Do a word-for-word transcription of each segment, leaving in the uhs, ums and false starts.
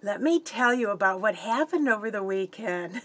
Let me tell you about what happened over the weekend.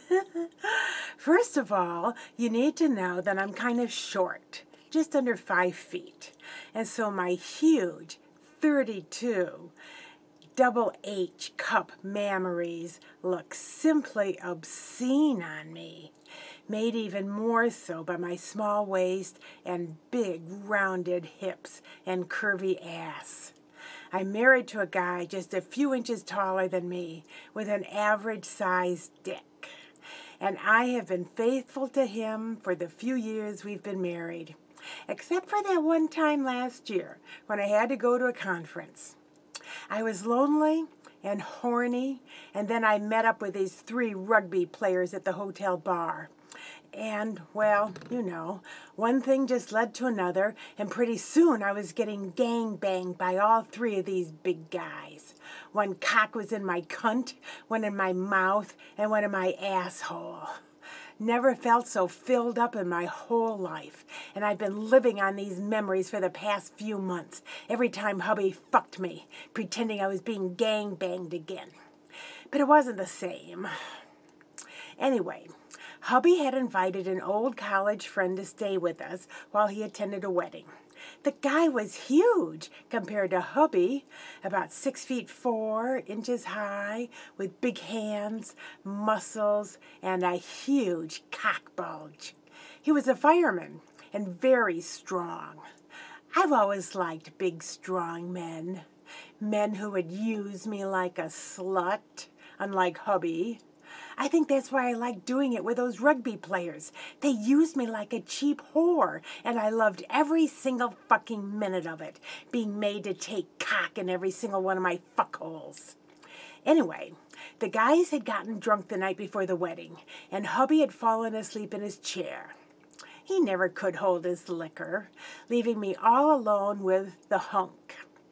First of all, you need to know that I'm kind of short, just under five feet. And so my huge thirty-two double H cup mammaries look simply obscene on me, made even more so by my small waist and big rounded hips and curvy ass. I'm married to a guy just a few inches taller than me with an average-sized dick. And I have been faithful to him for the few years we've been married, except for that one time last year when I had to go to a conference. I was lonely and horny, and then I met up with these three rugby players at the hotel bar. And, well, you know, one thing just led to another, and pretty soon I was getting gang-banged by all three of these big guys. One cock was in my cunt, one in my mouth, and one in my asshole. Never felt so filled up in my whole life, and I've been living on these memories for the past few months, every time hubby fucked me, pretending I was being gang-banged again. But it wasn't the same. Anyway, hubby had invited an old college friend to stay with us while he attended a wedding. The guy was huge compared to hubby, about six feet four inches high, with big hands, muscles, and a huge cock bulge. He was a fireman and very strong. I've always liked big, strong men, men who would use me like a slut, unlike hubby. I think that's why I like doing it with those rugby players. They used me like a cheap whore, and I loved every single fucking minute of it, being made to take cock in every single one of my fuckholes. Anyway, the guys had gotten drunk the night before the wedding, and hubby had fallen asleep in his chair. He never could hold his liquor, leaving me all alone with the hunk.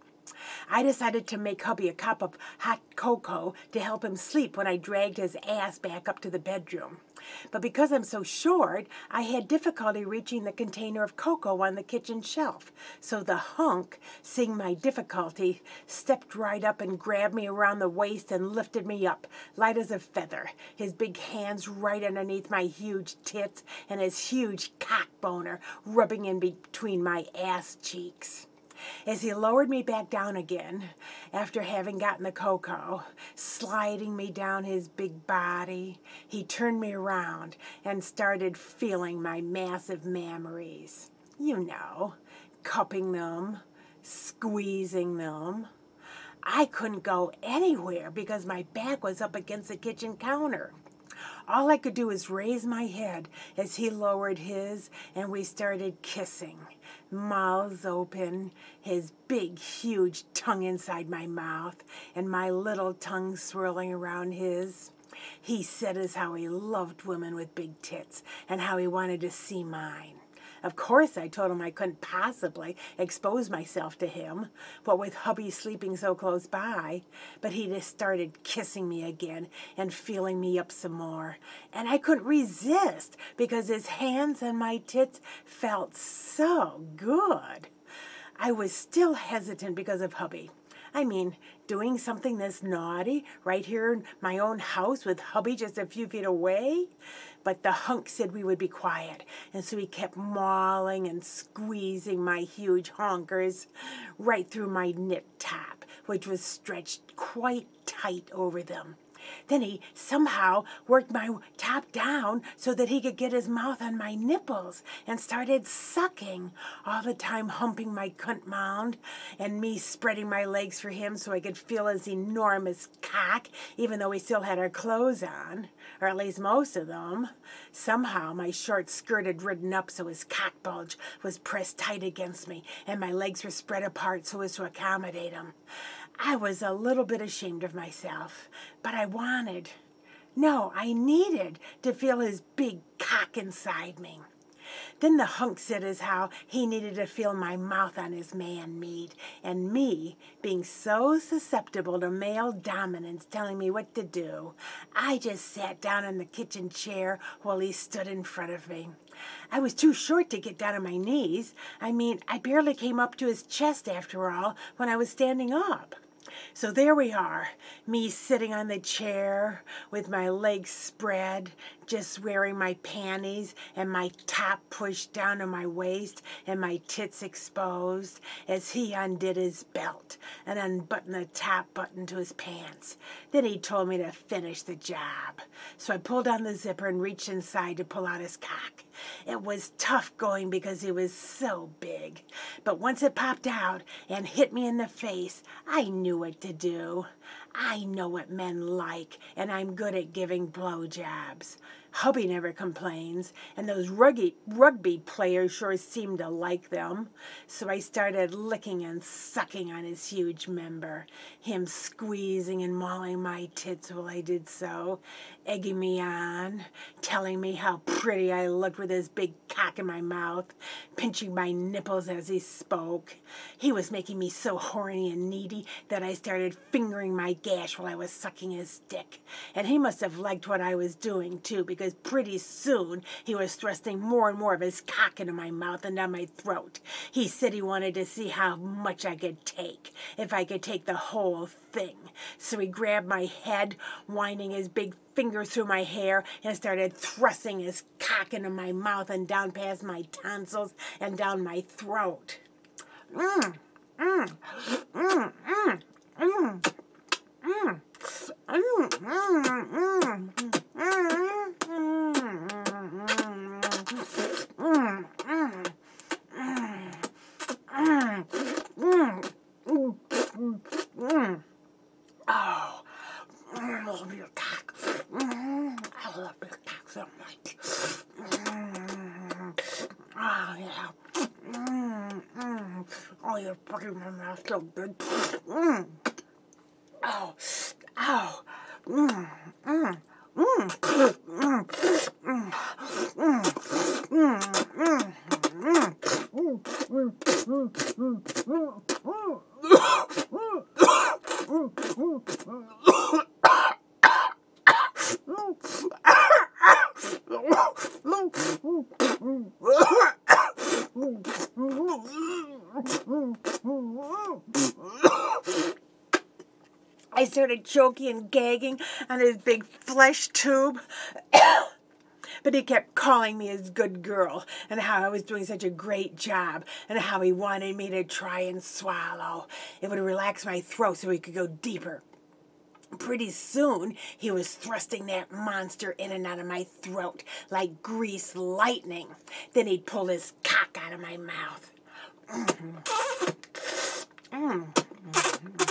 I decided to make hubby a cup of hot cocoa to help him sleep when I dragged his ass back up to the bedroom. But because I'm so short, I had difficulty reaching the container of cocoa on the kitchen shelf. So the hunk, seeing my difficulty, stepped right up and grabbed me around the waist and lifted me up, light as a feather, his big hands right underneath my huge tits and his huge cock boner rubbing in between my ass cheeks. As he lowered me back down again, after having gotten the cocoa, sliding me down his big body, he turned me around and started feeling my massive mammaries. You know, cupping them, squeezing them. I couldn't go anywhere because my back was up against the kitchen counter. All I could do was raise my head as he lowered his, and we started kissing, mouths open, his big, huge tongue inside my mouth, and my little tongue swirling around his. He said as how he loved women with big tits, and how he wanted to see mine. Of course, I told him I couldn't possibly expose myself to him, what with hubby sleeping so close by, but he just started kissing me again and feeling me up some more, and I couldn't resist because his hands on my tits felt so good. I was still hesitant because of hubby. I mean, doing something this naughty right here in my own house with hubby just a few feet away? But the hunk said we would be quiet, and so he kept mauling and squeezing my huge honkers right through my knit top, which was stretched quite tight over them. Then he somehow worked my top down so that he could get his mouth on my nipples and started sucking, all the time humping my cunt mound and me spreading my legs for him so I could feel his enormous cock, even though we still had our clothes on, or at least most of them. Somehow my short skirt had ridden up so his cock bulge was pressed tight against me and my legs were spread apart so as to accommodate him. I was a little bit ashamed of myself, but I wanted, no, I needed to feel his big cock inside me. Then the hunk said as how he needed to feel my mouth on his man meat, and me, being so susceptible to male dominance telling me what to do, I just sat down in the kitchen chair while he stood in front of me. I was too short to get down on my knees. I mean, I barely came up to his chest after all when I was standing up. So there we are, me sitting on the chair with my legs spread, just wearing my panties and my top pushed down to my waist and my tits exposed as he undid his belt and unbuttoned the top button to his pants. Then he told me to finish the job. So I pulled on the zipper and reached inside to pull out his cock. It was tough going because he was so big. But once it popped out and hit me in the face, I knew what to do. I know what men like, and I'm good at giving blowjobs. Hubby never complains, and those rugby, rugby players sure seem to like them. So I started licking and sucking on his huge member, him squeezing and mauling my tits while I did so, egging me on, telling me how pretty I looked with his big cock in my mouth, pinching my nipples as he spoke. He was making me so horny and needy that I started fingering my gash while I was sucking his dick. And he must have liked what I was doing, too, because pretty soon he was thrusting more and more of his cock into my mouth and down my throat. He said he wanted to see how much I could take, if I could take the whole thing. So he grabbed my head, winding his big fingers through my hair, and started thrusting his cock into my mouth and down past my tonsils and down my throat. Mmm, mmm, mmm, mmm, mmm. Mm. Mm, mm, mm, mm. Oh, I love your cock. I love your cock so much. Oh, yeah. Mm, mm. Oh, you're fucking my mouth so good. Mm. Oh, ow, mm, mm, mm, mm, mm, mm, I started choking and gagging on his big flesh tube. But he kept calling me his good girl and how I was doing such a great job and how he wanted me to try and swallow. It would relax my throat so he could go deeper. Pretty soon, he was thrusting that monster in and out of my throat like grease lightning. Then he'd pull his cock out of my mouth. Mm. Mm. Mm.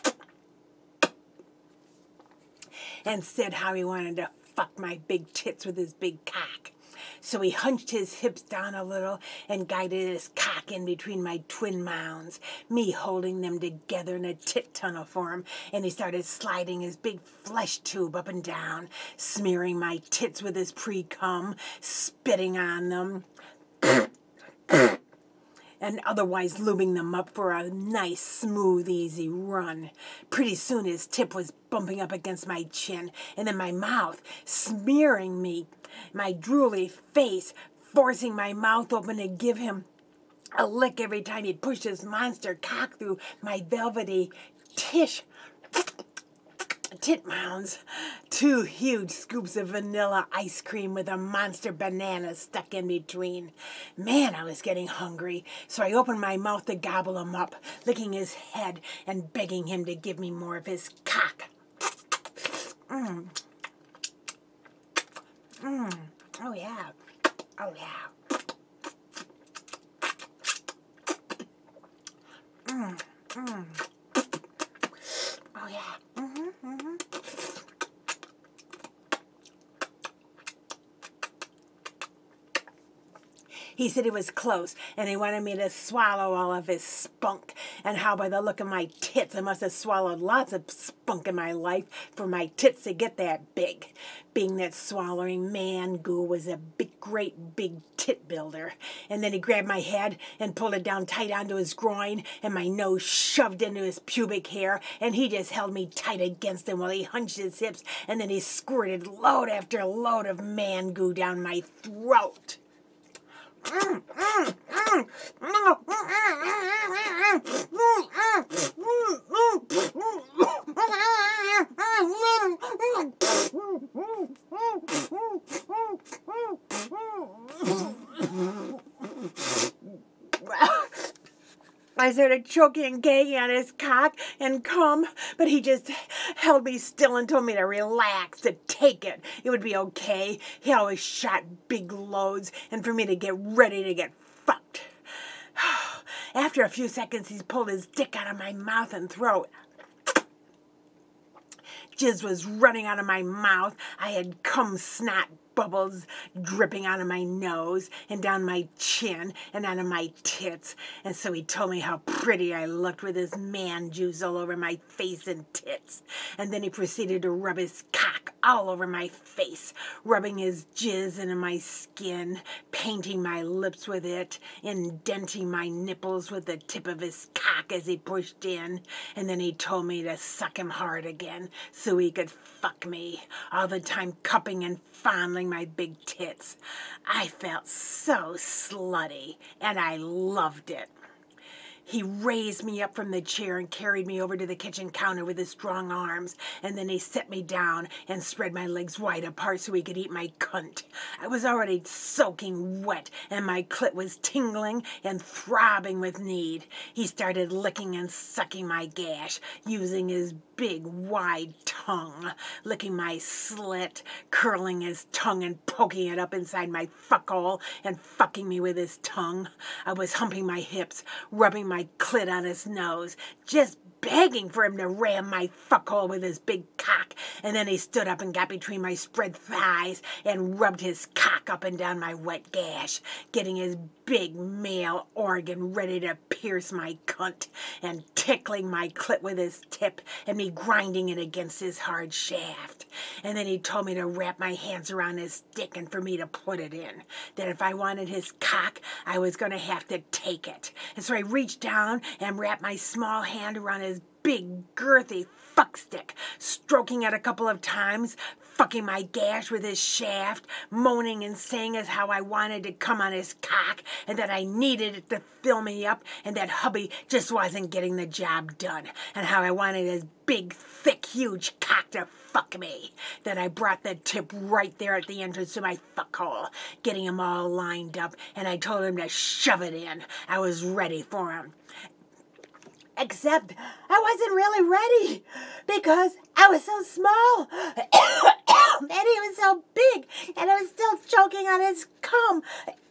And said how he wanted to fuck my big tits with his big cock. So he hunched his hips down a little and guided his cock in between my twin mounds, me holding them together in a tit tunnel for him, and he started sliding his big flesh tube up and down, smearing my tits with his pre-cum, spitting on them, and otherwise lubing them up for a nice, smooth, easy run. Pretty soon his tip was bumping up against my chin, and then my mouth, smearing me, my drooly face, forcing my mouth open to give him a lick every time he pushed his monster cock through my velvety tish tit mounds. Two huge scoops of vanilla ice cream with a monster banana stuck in between. Man, I was getting hungry, so I opened my mouth to gobble him up, licking his head and begging him to give me more of his cock. Mmm. Mmm. Oh, yeah. Oh, yeah. Mmm. Mmm. Oh, yeah. Mm-hmm. Mm-hmm. He said he was close, and he wanted me to swallow all of his spunk, and how by the look of my tits, I must have swallowed lots of spunk in my life for my tits to get that big, being that swallowing man goo was a big, great big tit builder. And then he grabbed my head and pulled it down tight onto his groin, and my nose shoved into his pubic hair, and he just held me tight against him while he hunched his hips, and then he squirted load after load of man goo down my throat. I started choking and gagging on his cock and cum, but he just held me still and told me to relax, to take it. It would be okay. He always shot big loads and for me to get ready to get fucked. After a few seconds, he pulled his dick out of my mouth and throat. Jizz was running out of my mouth. I had cum snot bubbles dripping out of my nose and down my chin and out of my tits. And so he told me how pretty I looked with his man juice all over my face and tits. And then he proceeded to rub his cock all over my face, rubbing his jizz into my skin, painting my lips with it, indenting my nipples with the tip of his cock as he pushed in. And then he told me to suck him hard again so he could fuck me, all the time cupping and fondling my big tits. I felt so slutty, and I loved it. He raised me up from the chair and carried me over to the kitchen counter with his strong arms, and then he set me down and spread my legs wide apart so he could eat my cunt. I was already soaking wet, and my clit was tingling and throbbing with need. He started licking and sucking my gash, using his big, wide tongue, licking my slit, curling his tongue and poking it up inside my fuckhole and fucking me with his tongue. I was humping my hips, rubbing my clit on his nose, just begging for him to ram my fuckhole with his big cock. And then he stood up and got between my spread thighs and rubbed his cock up and down my wet gash, getting his big male organ ready to pierce my cunt and tickling my clit with his tip and me grinding it against his hard shaft. And then he told me to wrap my hands around his dick and for me to put it in. That if I wanted his cock, I was going to have to take it. And so I reached down and wrapped my small hand around his big, girthy fuckstick, stroking it a couple of times, fucking my gash with his shaft, moaning and saying as how I wanted to come on his cock and that I needed it to fill me up and that hubby just wasn't getting the job done and how I wanted his big, thick, huge cock to fuck me. Then I brought the tip right there at the entrance to my fuckhole, getting him all lined up, and I told him to shove it in. I was ready for him. Except I wasn't really ready because I was so small and he was so big and I was still choking on his cum.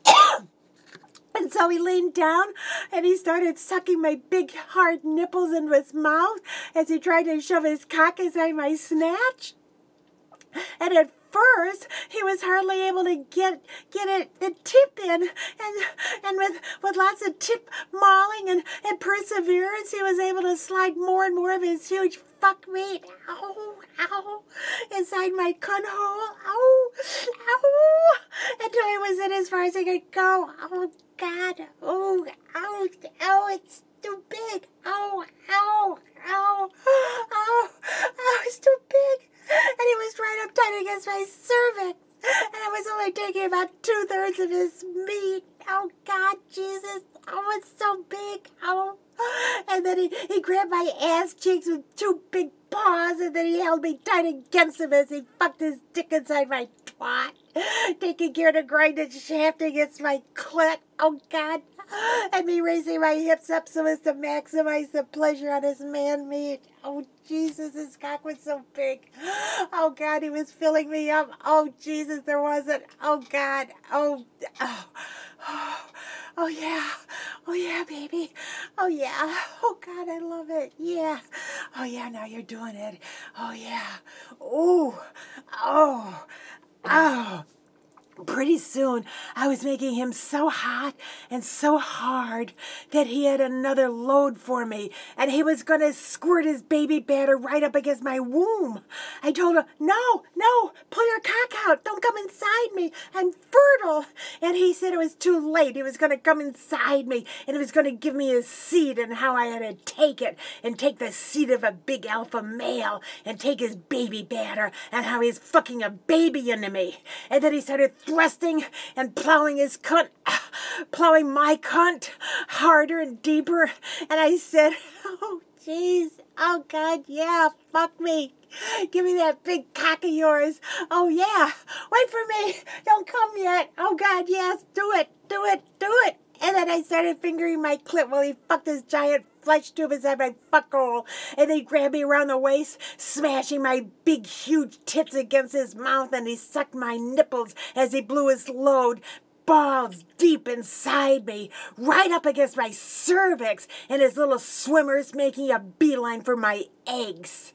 And so he leaned down and he started sucking my big hard nipples into his mouth as he tried to shove his cock inside my snatch. And at first, he was hardly able to get get it the tip in, and and with with lots of tip mauling and, and perseverance, he was able to slide more and more of his huge fuck meat, ow, ow, inside my cunt hole, ow, ow, until he was in as far as he could go. Oh God, oh, ow, ow, it's too big, ow, ow, ow, ow, ow, it's too big. And he was right up tight against my cervix. And I was only taking about two-thirds of his meat. Oh, God, Jesus. Oh, it's so big. Oh. And then he, he grabbed my ass cheeks with two big paws. And then he held me tight against him as he fucked his dick inside my twat, taking care to grind his shaft against my clit. Oh, God. And me raising my hips up so as to maximize the pleasure on his man meat. Oh, Jesus, his cock was so big. Oh, God, he was filling me up. Oh, Jesus, there wasn't. Oh, God. Oh, oh, oh, oh, yeah. Oh, yeah, baby. Oh, yeah. Oh, God, I love it. Yeah. Oh, yeah, now you're doing it. Oh, yeah. Oh, oh, oh. Pretty soon, I was making him so hot and so hard that he had another load for me, and he was going to squirt his baby batter right up against my womb. I told him, no, no, pull your cock out. Don't come inside me. I'm fertile. And he said it was too late. He was going to come inside me, and he was going to give me his seed and how I had to take it and take the seed of a big alpha male and take his baby batter and how he's fucking a baby into me. And then he started thrusting and plowing his cunt, plowing my cunt harder and deeper. And I said, oh, jeez, oh, God, yeah, fuck me. Give me that big cock of yours. Oh, yeah, wait for me. Don't come yet. Oh, God, yes, do it, do it, do it. And then I started fingering my clit while he fucked his giant flesh tube inside my fuckhole. And he grabbed me around the waist, smashing my big, huge tits against his mouth, and he sucked my nipples as he blew his load balls deep inside me, right up against my cervix, and his little swimmers making a beeline for my eggs.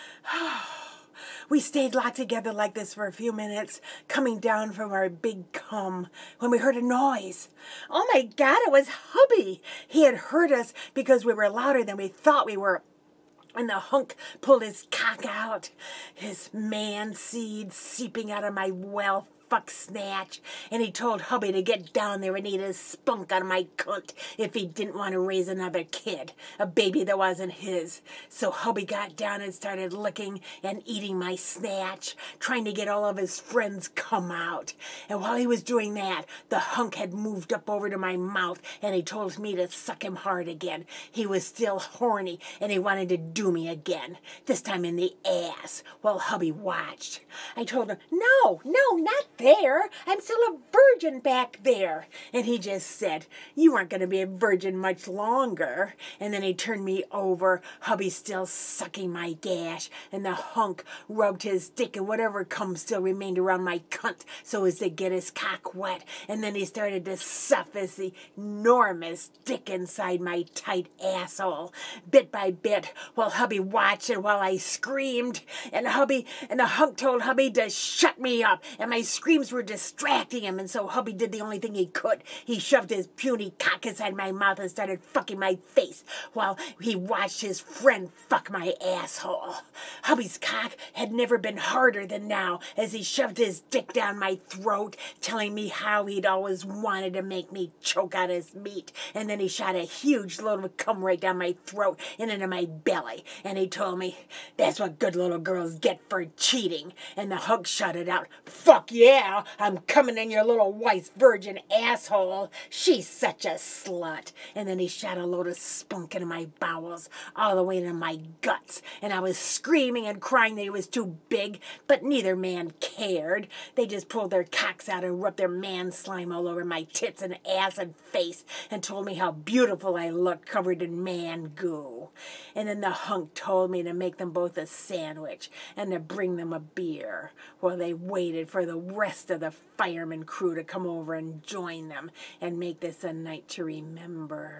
We stayed locked together like this for a few minutes, coming down from our big cum, when we heard a noise. Oh my God, it was hubby. He had heard us because we were louder than we thought we were. And the hunk pulled his cock out, his man seed seeping out of my well fuck snatch, and he told hubby to get down there and eat his spunk out of my cunt if he didn't want to raise another kid, a baby that wasn't his. So hubby got down and started licking and eating my snatch, trying to get all of his friends come out. And while he was doing that, the hunk had moved up over to my mouth, and he told me to suck him hard again. He was still horny, and he wanted to do me again, this time in the ass, while hubby watched. I told him, no, no, not there. I'm still a virgin back there. And he just said, you aren't going to be a virgin much longer. And then he turned me over, hubby still sucking my gash, and the hunk rubbed his dick and whatever cum still remained around my cunt so as to get his cock wet. And then he started to suff his enormous dick inside my tight asshole, bit by bit, while hubby watched and while I screamed. And hubby, and the hunk told hubby to shut me up, and my screams were distracting him, and so hubby did the only thing he could. He shoved his puny cock inside my mouth and started fucking my face while he watched his friend fuck my asshole. Hubby's cock had never been harder than now as he shoved his dick down my throat, telling me how he'd always wanted to make me choke on his meat. And then he shot a huge load of cum right down my throat and into my belly. And he told me, that's what good little girls get for cheating. And the hunk shouted out, fuck yeah, I'm coming in your little white virgin asshole. She's such a slut. And then he shot a load of spunk into my bowels, all the way into my guts. And I was screaming and crying that he was too big, but neither man cared. They just pulled their cocks out and rubbed their man slime all over my tits and ass and face and told me how beautiful I looked covered in man goo. And then the hunk told me to make them both a sandwich and to bring them a beer while they waited for the rest of the fireman crew to come over and join them and make this a night to remember.